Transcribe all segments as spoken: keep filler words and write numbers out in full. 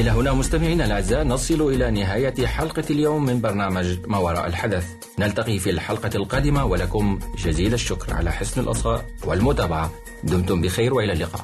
إلى هنا مستمعينا الأعزاء نصل إلى نهاية حلقة اليوم من برنامج ما وراء الحدث. نلتقي في الحلقة القادمة ولكم جزيل الشكر على حسن الإصغاء والمتابعة. دمتم بخير وإلى اللقاء.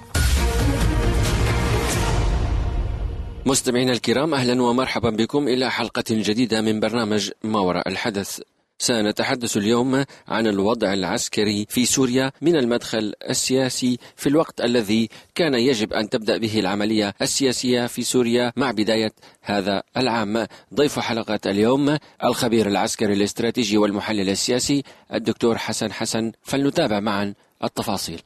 مستمعينا الكرام، أهلا ومرحبا بكم إلى حلقة جديدة من برنامج ما وراء الحدث. سنتحدث اليوم عن الوضع العسكري في سوريا من المدخل السياسي في الوقت الذي كان يجب أن تبدأ به العملية السياسية في سوريا مع بداية هذا العام. ضيف حلقة اليوم الخبير العسكري الاستراتيجي والمحلل السياسي الدكتور حسن حسن، فلنتابع معا التفاصيل.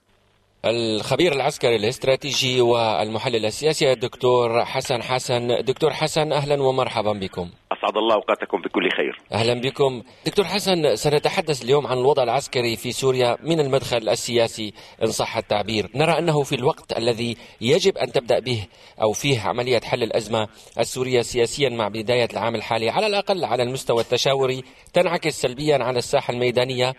الخبير العسكري الاستراتيجي والمحلل السياسي الدكتور حسن حسن. دكتور حسن، أهلا ومرحبا بكم. أسعد الله أوقاتكم بكل خير. أهلا بكم. دكتور حسن، سنتحدث اليوم عن الوضع العسكري في سوريا من المدخل السياسي إن صح التعبير. نرى أنه في الوقت الذي يجب أن تبدأ به أو فيه عملية حل الأزمة السورية سياسيا مع بداية العام الحالي، على الأقل على المستوى التشاوري، تنعكس سلبيا على الساحة الميدانية،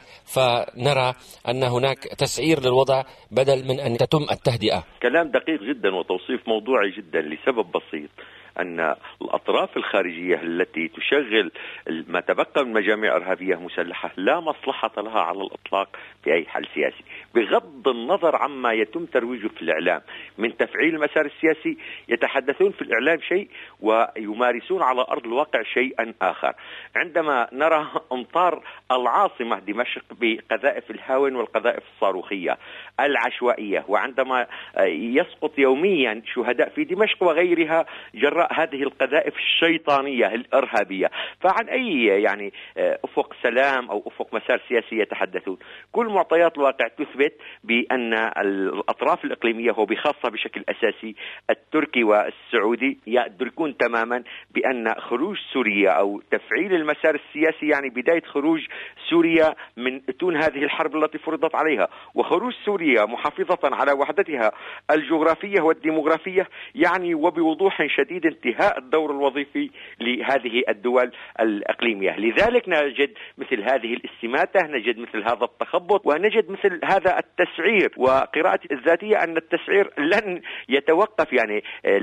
فنرى أن هناك تسعير للوضع بدل من أن تتم التهدئة. كلام دقيق جدا وتوصيف موضوعي جدا لسبب بسيط، أن الأطراف الخارجية التي تشغل ما تبقى من مجاميع إرهابية مسلحة لا مصلحة لها على الإطلاق بأي حل سياسي، بغض النظر عما يتم ترويجه في الإعلام من تفعيل المسار السياسي. يتحدثون في الإعلام شيء ويمارسون على أرض الواقع شيئا آخر. عندما نرى أمطار العاصمة دمشق بقذائف الهاون والقذائف الصاروخية العشوائية، وعندما يسقط يوميا شهداء في دمشق وغيرها جراء هذه القذائف الشيطانية الإرهابية، فعن أي يعني أفق سلام أو أفق مسار سياسي يتحدثون؟ كل معطيات الواقع تثبت بأن الأطراف الإقليمية وبخاصة بشكل أساسي التركي والسعودي يدركون تماما بأن خروج سوريا أو تفعيل المسار السياسي يعني بداية خروج سوريا من أتون هذه الحرب التي فرضت عليها، وخروج سوريا محافظة على وحدتها الجغرافية والديموغرافية يعني وبوضوح شديد انتهاء الدور الوظيفي لهذه الدول الإقليمية. لذلك نجد مثل هذه الاستماتة، نجد مثل هذا التخبط، ونجد مثل هذا التسعير. وقراءتي الذاتية أن التسعير لن يتوقف يعني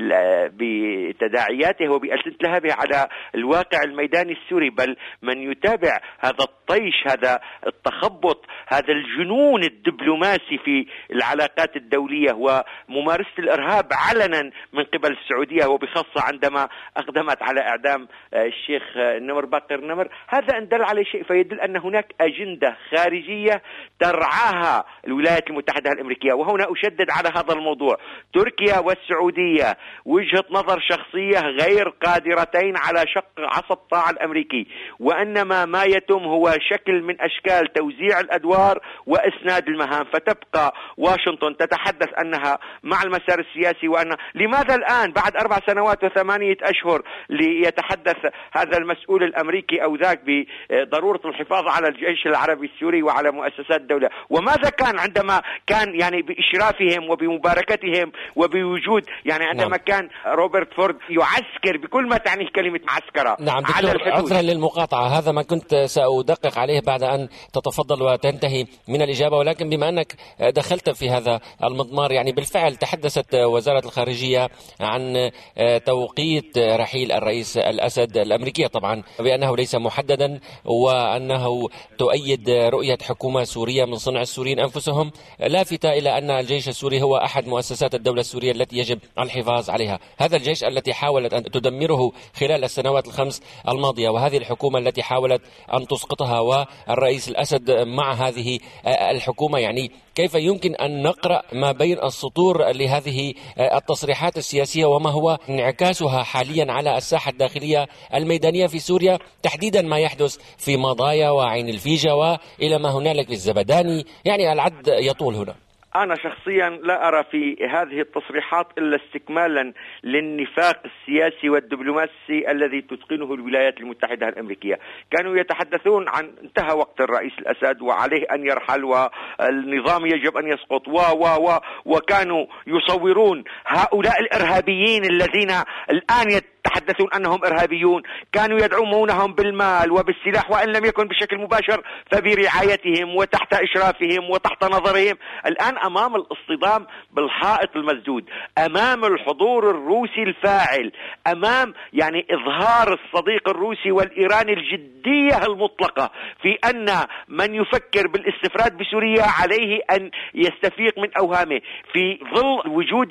بتداعياته وبألسنة لهبه على الواقع الميداني السوري، بل من يتابع هذا الطيش، هذا التخبط، هذا الجنون الدبلوماسي في العلاقات الدولية وممارسة الإرهاب علنا من قبل السعودية وبخاصة عندما أقدمت على إعدام الشيخ نمر باقر نمر، هذا إن دل على شيء فيدل أن هناك أجندة خارجية ترعاها الولايات المتحدة الأمريكية. وهنا أشدد على هذا الموضوع، تركيا والسعودية وجهة نظر شخصية غير قادرتين على شق عصا الطاعة الأمريكي، وإنما ما يتم هو شكل من أشكال توزيع الأدوار وإسناد المهام، فتبقى واشنطن تتحدث أنها مع المسار السياسي. وأن لماذا الآن بعد أربع سنوات وثمانية أشهر ليتحدث هذا المسؤول الأمريكي أو ذاك بضرورة الحفاظ على الجيش العربي السوري وعلى مؤسسات الدولة؟ وماذا كان عندما كان يعني بإشرافهم وبمباركتهم وبوجود يعني عندما نعم. كان روبرت فورد يعسكر بكل ما تعنيه كلمة معسكرة نعم على الحدود. عذرا للمقاطعة، هذا ما كنت سأدقق عليه بعد أن تتفضل وتنتهي من الإجابة، ولكن بما أنك دخلت في هذا المضمار، يعني بالفعل تحدثت وزارة الخارجية عن توقيت رحيل الرئيس الأسد الأمريكية طبعا بأنه ليس محددا، وأنه تؤيد رؤية حكومة سورية من صنع السوريين أنفسهم، لافتة إلى أن الجيش السوري هو أحد مؤسسات الدولة السورية التي يجب الحفاظ عليها. هذا الجيش التي حاولت أن تدمره خلال السنوات الخمس الماضية، وهذه الحكومة التي حاولت أن تسقطها، والرئيس الأسد مع هذه الحكومة. يعني كيف يمكن أن نقرأ ما بين السطور لهذه التصريحات السياسية وما هو انعكاسها حاليا على الساحة الداخلية الميدانية في سوريا، تحديدا ما يحدث في مضايا وعين الفيجة وإلى ما هنالك في الزبداني؟ يعني العد يطول هنا. أنا شخصيا لا أرى في هذه التصريحات إلا استكمالا للنفاق السياسي والدبلوماسي الذي تتقنه الولايات المتحدة الأمريكية. كانوا يتحدثون عن انتهى وقت الرئيس الأسد وعليه أن يرحل والنظام يجب أن يسقط و و و وكانوا يصورون هؤلاء الإرهابيين الذين الآن يتحدثون أنهم إرهابيون، كانوا يدعمونهم بالمال وبالسلاح، وإن لم يكن بشكل مباشر فبرعايتهم وتحت إشرافهم وتحت نظرهم. الآن أمام الاصطدام بالحائط المسدود، أمام الحضور الروسي الفاعل، أمام يعني إظهار الصديق الروسي والإيراني الجدية المطلقة في أن من يفكر بالاستفراد بسوريا عليه أن يستفيق من أوهامه، في ظل وجود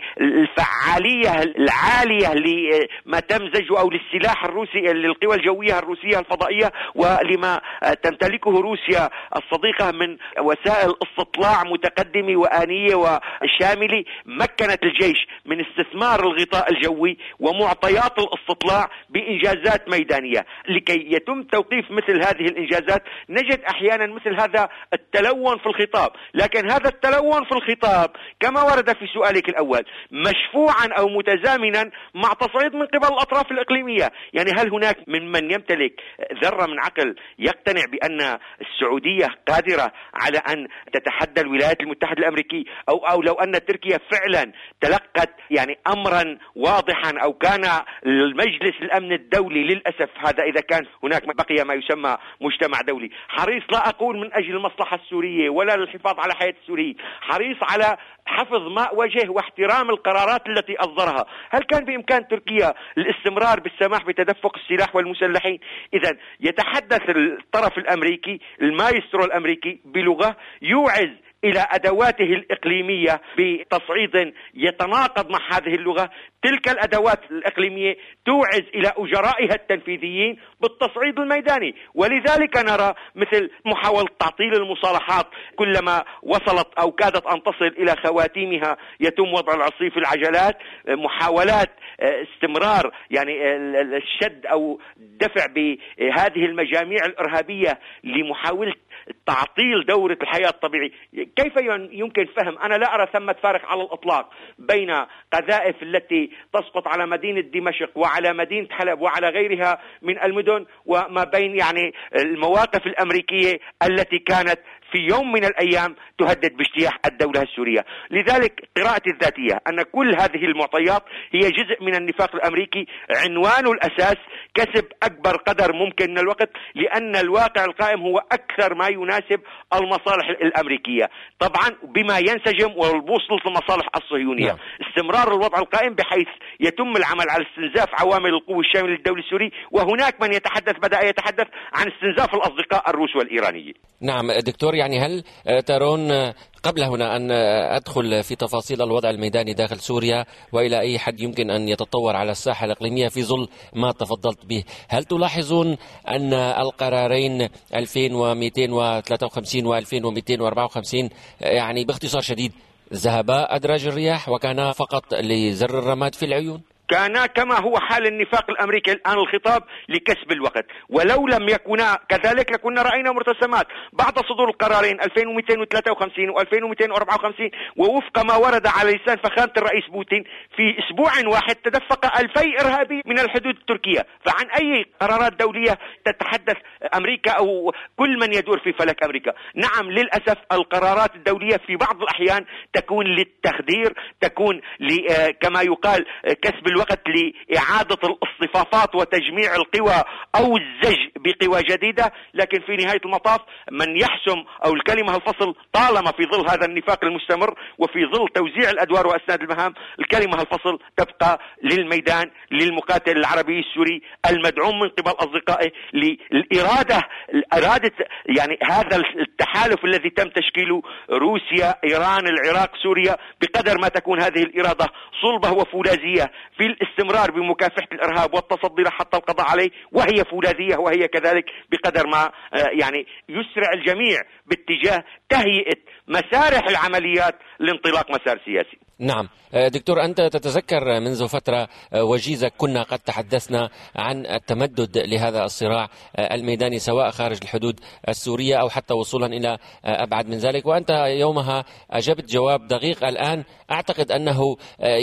الفعالية العالية لما تمزج أو للسلاح الروسي، للقوى الجوية الروسية الفضائية، ولما تمتلكه روسيا الصديقة من وسائل استطلاع متقدمة وآنية وشاملة، مكنت الجيش من استثمار الغطاء الجوي ومعطيات الاستطلاع بإنجازات ميدانية. لكي يتم توقيف مثل هذه الإنجازات نجد أحيانا مثل هذا التلون في الخطاب، لكن هذا التلون في الخطاب كما ورد في سؤالك الأول مشفوعا أو متزامنا مع تصعيد من قبل الأطراف الإقليمية. يعني هل هناك من من يمتلك ذرة من عقل يقتنع بأن السعودية قادرة على أن تتحدى الولايات المتحدة الأمريكية، أو أو لو أن تركيا فعلا تلقت يعني أمرا واضحا، أو كان المجلس الأمن الدولي للأسف هذا إذا كان هناك بقي ما يسمى مجتمع دولي حريص، لا أقول من أجل المصلحة السورية ولا للحفاظ على حياة السوريين، حريص على حفظ ماء وجه واحترام القرارات التي أصدرها، هل كان بإمكان تركيا الاستمرار بالسماح بتدفق السلاح والمسلحين؟ إذن يتحدث الطرف الأمريكي المايسترو الأمريكي بلغة يوعز إلى أدواته الإقليمية بتصعيد يتناقض مع هذه اللغة، تلك الأدوات الإقليمية توعز إلى أجرائها التنفيذيين بالتصعيد الميداني. ولذلك نرى مثل محاولة تعطيل المصالحات كلما وصلت أو كادت أن تصل إلى خواتيمها يتم وضع العصي في العجلات، محاولات استمرار يعني الشد أو دفع بهذه المجاميع الإرهابية لمحاولة تعطيل دورة الحياة الطبيعية. كيف يمكن فهم؟ أنا لا أرى ثمة فارق على الإطلاق بين قذائف التي تسقط على مدينة دمشق وعلى مدينة حلب وعلى غيرها من المدن، وما بين يعني المواقف الأمريكية التي كانت في يوم من الأيام تهدد باجتياح الدولة السورية. لذلك قراءتي الذاتية أن كل هذه المعطيات هي جزء من النفاق الأمريكي، عنوان الأساس كسب أكبر قدر ممكن من الوقت، لأن الواقع القائم هو أكثر ما يناسب المصالح الأمريكية، طبعا بما ينسجم والبوصلة المصالح الصهيونية. استمرار الوضع القائم بحيث يتم العمل على استنزاف عوامل القوة الشاملة للدولة السورية، وهناك من يتحدث بدأ يتحدث عن استنزاف الأصدقاء الروس والإيرانيين. نعم دكتور، يعني هل ترون قبل هنا أن أدخل في تفاصيل الوضع الميداني داخل سوريا وإلى أي حد يمكن أن يتطور على الساحة الإقليمية في ظل ما تفضلت به، هل تلاحظون أن القرارين ألفين ومئتين وثلاثة وخمسين وألفين ومئتين وأربعة وخمسين يعني باختصار شديد ذهبا أدراج الرياح وكان فقط لزر الرماد في العيون؟ كان كما هو حال النفاق الأمريكي الآن الخطاب لكسب الوقت، ولو لم يكونا كذلك لكنا رأينا مرتسمات بعد صدور القرارين ألفين ومئتين وثلاثة وخمسين وألفين ومئتين وأربعة وخمسين، ووفق ما ورد على لسان فخامة الرئيس بوتين في أسبوع واحد تدفق ألفي إرهابي من الحدود التركية. فعن أي قرارات دولية تتحدث أمريكا أو كل من يدور في فلك أمريكا؟ نعم للأسف القرارات الدولية في بعض الأحيان تكون للتخدير، تكون كما يقال كسب الوقت وقت لإعادة الاصطفافات وتجميع القوى أو الزج بقوى جديدة، لكن في نهاية المطاف من يحسم أو الكلمة الفصل طالما في ظل هذا النفاق المستمر وفي ظل توزيع الأدوار وأسناد المهام، الكلمة الفصل تبقى للميدان للمقاتل العربي السوري المدعوم من قبل أصدقائه للإرادة إرادة يعني هذا التحالف الذي تم تشكيله روسيا إيران العراق سوريا، بقدر ما تكون هذه الإرادة صلبة وفولاذية في الاستمرار بمكافحة الإرهاب والتصدي له حتى القضاء عليه، وهي فولاذية وهي كذلك بقدر ما يعني يسرع الجميع باتجاه تهيئة مسارح العمليات لانطلاق مسار سياسي. نعم دكتور، أنت تتذكر منذ فترة وجيزة كنا قد تحدثنا عن التمدد لهذا الصراع الميداني سواء خارج الحدود السورية أو حتى وصولا إلى أبعد من ذلك، وأنت يومها أجبت جواب دقيق الآن أعتقد أنه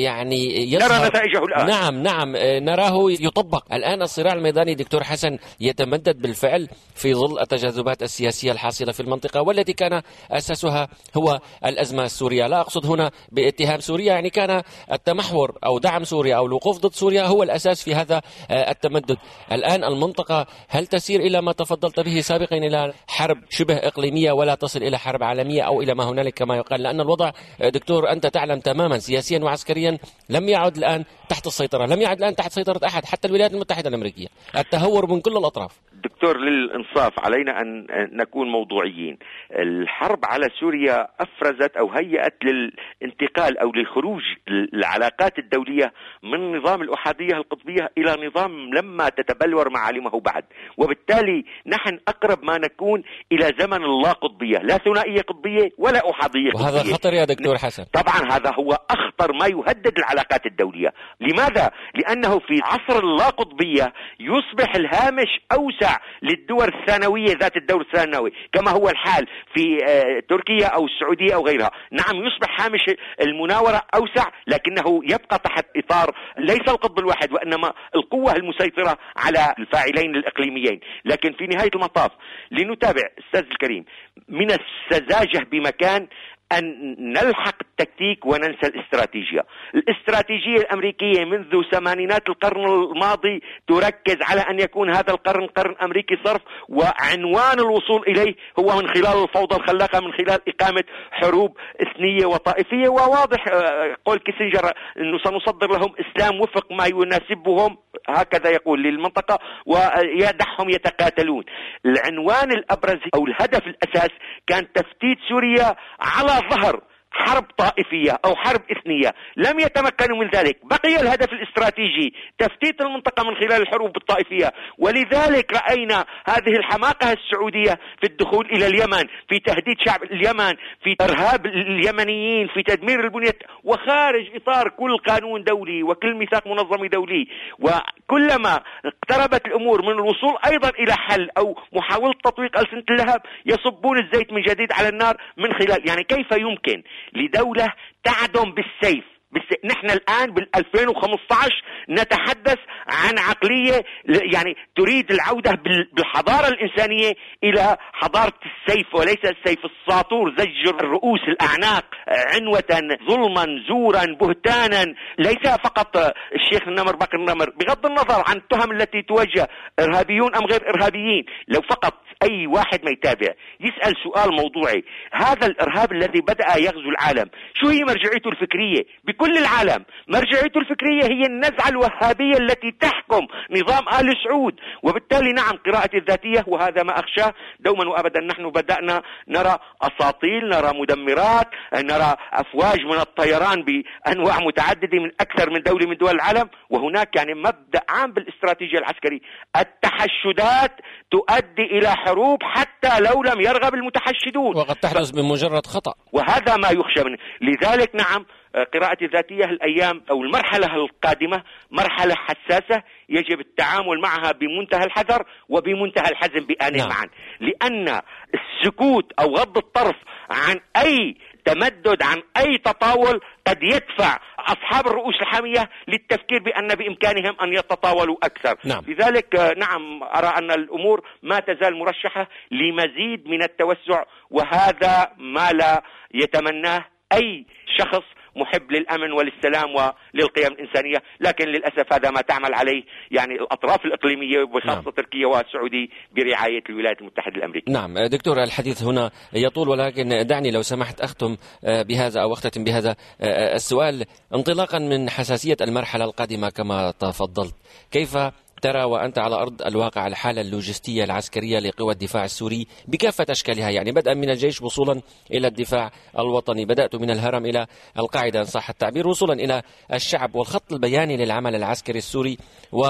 يعني نرى نتائجه الآن. نعم نعم نراه يطبق الآن. الصراع الميداني دكتور حسن يتمدد بالفعل في ظل التجاذبات السياسية الحاصلة في المنطقة والتي كان أساسها هو الأزمة السورية. لا أقصد هنا باتهام سوريا، يعني كان التمحور أو دعم سوريا أو الوقوف ضد سوريا هو الأساس في هذا التمدد. الآن المنطقة هل تسير إلى ما تفضلت به سابقا، إلى حرب شبه إقليمية ولا تصل إلى حرب عالمية أو إلى ما هنالك كما يقال؟ لأن الوضع دكتور أنت تعلم تماما سياسيا وعسكريا لم يعد الآن تحت السيطرة، لم يعد الآن تحت سيطرة أحد حتى الولايات المتحدة الأمريكية، التهور من كل الأطراف. دكتور، للإنصاف علينا أن نكون موضوعيين. الحرب على سوريا أفرزت أو هيأت للانتقال أو للخروج العلاقات الدولية من نظام الأحادية القطبية إلى نظام لما تتبلور معالمه بعد، وبالتالي نحن أقرب ما نكون إلى زمن اللا قطبية، لا ثنائية قطبية ولا أحادية قطبية. وهذا خطر يا دكتور حسن. طبعا هذا هو أخطر ما يهدد العلاقات الدولية. لماذا؟ لأنه في عصر اللا قطبية يصبح الهامش أوسع للدول الثانوية ذات الدور الثانوي كما هو الحال في تركيا أو السعودية أو غيرها. نعم يصبح هامش المناورة أوسع، لكنه يبقى تحت إطار ليس القطب الواحد وإنما القوة المسيطرة على الفاعلين الإقليميين. لكن في نهاية المطاف لنتابع أستاذ الكريم، من السذاجة بمكان أن نلحق التكتيك وننسى الاستراتيجية. الاستراتيجية الأمريكية منذ ثمانينات القرن الماضي تركز على أن يكون هذا القرن قرن أمريكي صرف، وعنوان الوصول إليه هو من خلال الفوضى الخلاقة، من خلال إقامة حروب إثنية وطائفية. وواضح قول كيسنجر أنه سنصدر لهم إسلام وفق ما يناسبهم، هكذا يقول للمنطقة، ويدعهم يتقاتلون. العنوان الأبرز أو الهدف الأساس كان تفتيت سوريا على ظهر حرب طائفية أو حرب إثنية. لم يتمكنوا من ذلك، بقي الهدف الاستراتيجي تفتيت المنطقة من خلال الحروب الطائفية. ولذلك رأينا هذه الحماقة السعودية في الدخول إلى اليمن، في تهديد شعب اليمن، في إرهاب اليمنيين، في تدمير البنية، وخارج إطار كل قانون دولي وكل ميثاق منظمي دولي. وكلما اقتربت الأمور من الوصول أيضا إلى حل أو محاولة تطبيق ألسنة اللهب يصبون الزيت من جديد على النار من خلال، يعني كيف يمكن لدولة تعدم بالسيف؟ نحن الآن بالألفين وخمسة عشر نتحدث عن عقلية يعني تريد العودة بالحضارة الإنسانية إلى حضارة السيف وليس السيف الساطور، زجر الرؤوس الأعناق عنوة ظلما زورا بهتانا. ليس فقط الشيخ النمر بكر النمر، بغض النظر عن التهم التي توجه إرهابيون أم غير إرهابيين، لو فقط أي واحد ما يتابع يسأل سؤال موضوعي، هذا الإرهاب الذي بدأ يغزو العالم شو هي مرجعيته الفكرية بكل العالم؟ مرجعيته الفكرية هي النزعة الوهابية التي تحكم نظام آل سعود. وبالتالي نعم قراءة الذاتية، وهذا ما أخشاه دوما وأبدا. نحن بدأنا نرى أساطيل، نرى مدمرات، نرى أفواج من الطيران بأنواع متعددة من أكثر من دولة من دول العالم. وهناك يعني مبدأ عام بالاستراتيجية العسكرية، التحشدات تؤدي إلى حروب حتى لو لم يرغب المتحشدون، وقد تحدث بمجرد خطأ، وهذا ما يخشى منه. لذلك نعم قراءة الذاتية الأيام أو المرحلة القادمة مرحلة حساسة، يجب التعامل معها بمنتهى الحذر وبمنتهى الحزم بآن نعم. معا، لأن السكوت أو غض الطرف عن أي تمدد، عن أي تطاول، قد يدفع أصحاب الرؤوس الحامية للتفكير بأن بإمكانهم أن يتطاولوا أكثر. نعم. لذلك نعم أرى أن الأمور ما تزال مرشحة لمزيد من التوسع، وهذا ما لا يتمناه أي شخص محب للأمن وللسلام وللقيم الإنسانية. لكن للأسف هذا ما تعمل عليه يعني الأطراف الإقليمية وخاصة نعم. تركيا والسعودية برعاية الولايات المتحدة الأمريكية. نعم دكتور، الحديث هنا يطول، ولكن دعني لو سمحت أختم بهذا أو أختتم بهذا السؤال انطلاقا من حساسية المرحلة القادمة كما تفضلت. كيف ترى وأنت على أرض الواقع الحالة اللوجستية العسكرية لقوى الدفاع السوري بكافة أشكالها، يعني بدءا من الجيش وصولا إلى الدفاع الوطني، بدأت من الهرم إلى القاعدة إن صح التعبير، وصولا إلى الشعب والخط البياني للعمل العسكري السوري.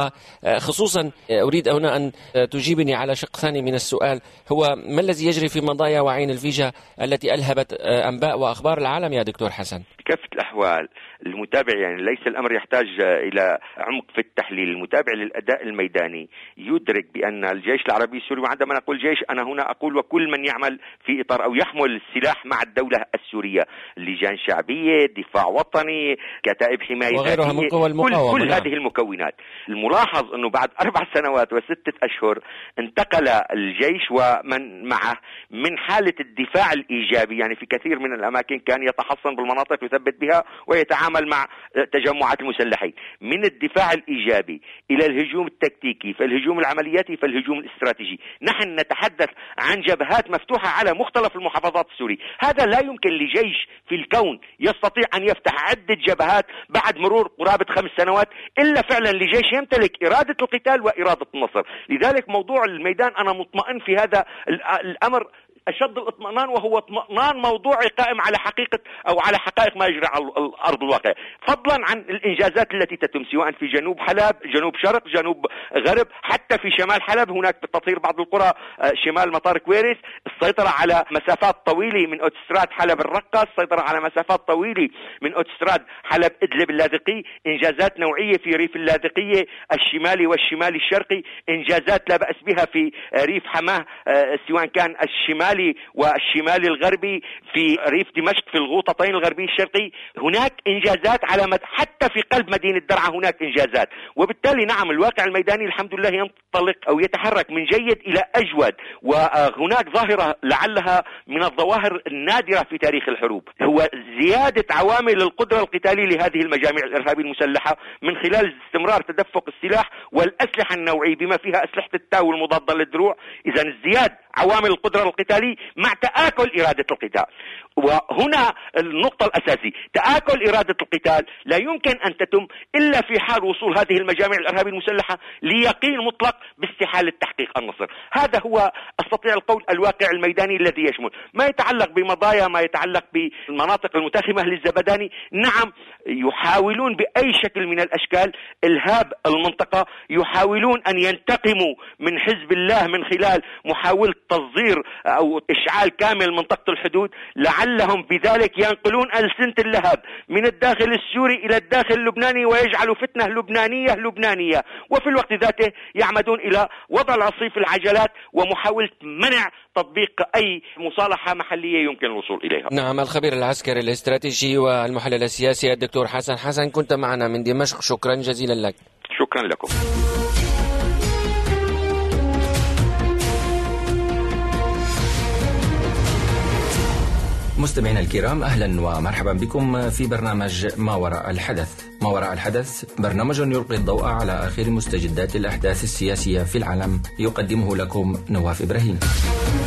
وخصوصا أريد هنا أن تجيبني على شق ثاني من السؤال، هو ما الذي يجري في مضايا وعين الفيجة التي ألهبت أنباء وأخبار العالم يا دكتور حسن؟ بكافة الأحوال المتابع يعني ليس الأمر يحتاج إلى عمق في التحليل. المتابع للأداء الميداني يدرك بأن الجيش العربي السوري، وعندما نقول جيش أنا هنا أقول وكل من يعمل في إطار أو يحمل السلاح مع الدولة السورية، لجان شعبية، دفاع وطني، كتائب حماية وغيرها من قوى المقاومة، كل, كل هذه المكونات. الملاحظ أنه بعد أربع سنوات وستة أشهر انتقل الجيش ومن معه من حالة الدفاع الإيجابي، يعني في كثير من الأماكن كان يتحصن بالمناطق يتثبت بها ويتعامل مع تجمعات المسلحين. من الدفاع الإيجابي إلى الهجوم التكتيكي، فالهجوم العملياتي، فالهجوم الاستراتيجي. نحن نتحدث عن جبهات مفتوحة على مختلف المحافظات السورية. هذا لا يمكن لجيش في الكون يستطيع أن يفتح عدة جبهات بعد مرور قرابة خمس سنوات إلا فعلا لجيش يمتلك إرادة القتال وإرادة النصر. لذلك موضوع الميدان أنا مطمئن في هذا الأمر أشد الاطمئنان، وهو اطمئنان موضوعي قائم على حقيقة أو على حقائق ما يجري على الأرض الواقع، فضلا عن الإنجازات التي تتم سواء في جنوب حلب، جنوب شرق، جنوب غرب، حتى في شمال حلب هناك تطهير بعض القرى شمال مطار كويرس، السيطرة على مسافات طويلة من أوتوستراد حلب الرقة، السيطرة على مسافات طويلة من أوتوستراد حلب إدلب اللاذقي، إنجازات نوعية في ريف اللاذقية الشمالي والشمالي الشرقي، إنجازات لا بأس بها في ريف حماه سواء كان الشمالي والشمالي الغربي، في ريف دمشق في الغوطتين الغربي الشرقي. هناك إنجازات على مد... حتى في قلب مدينة درعا هناك إنجازات. وبالتالي نعم الواقع الميداني الحمد لله ينطلق أو يتحرك من جيد إلى أجود. وهناك ظاهرة لعلها من الظواهر النادرة في تاريخ الحروب، هو زيادة عوامل القدرة القتالية لهذه المجاميع الإرهابية المسلحة من خلال استمرار تدفق السلاح والأسلحة النوعية بما فيها أسلحة التاو المضادة للدروع. إذا ازدياد عوامل القدرة القتالية مع تآكل إرادة القتال. وهنا النقطة الأساسية، تآكل إرادة القتال لا يمكن أن تتم إلا في حال وصول هذه المجاميع الإرهابية المسلحة ليقين مطلق باستحالة تحقيق النصر. هذا هو أستطيع القول الواقع الميداني الذي يشمل ما يتعلق بمضايا، ما يتعلق بالمناطق المتاخمة للزبداني. نعم يحاولون بأي شكل من الأشكال إلهاب المنطقة، يحاولون أن ينتقموا من حزب الله من خلال محاولة تصدير أو إشعال كامل منطقة الحدود، لعلهم بذلك ينقلون ألسنة اللهب من الداخل السوري إلى الداخل اللبناني ويجعلوا فتنة لبنانية لبنانية، وفي الوقت ذاته يعمدون إلى وضع العصي في العجلات ومحاولة منع تطبيق أي مصالحة محلية يمكن الوصول إليها. نعم، الخبير العسكري الاستراتيجي والمحلل السياسي الدكتور حسن حسن كنت معنا من دمشق، شكرا جزيلا لك. شكرا لكم. مستمعينا الكرام، أهلا ومرحبا بكم في برنامج ما وراء الحدث. ما وراء الحدث برنامج يلقي الضوء على آخر مستجدات الأحداث السياسية في العالم، يقدمه لكم نواف إبراهيم.